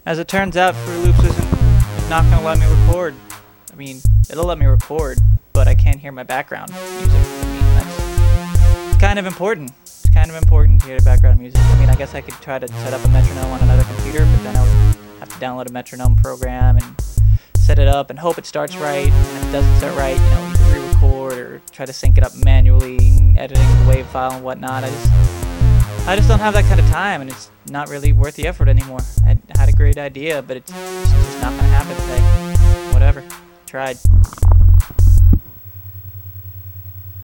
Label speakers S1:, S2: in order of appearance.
S1: As it turns out, Fruit Loops isn't not gonna let me record. I mean, it'll let me record, but I can't hear my background music. I mean, that's kind of important. It's kind of important to hear the background music. I mean, I guess I could try to set up a metronome on another computer, but then I would have to download a metronome program and set it up and hope it starts right. And if it doesn't start right, you know, either re-record or try to sync it up manually, editing the wave file and whatnot. I just don't have that kind of time, and it's not really worth the effort anymore. I had a great idea, but it's just not gonna happen today. Whatever. Tried.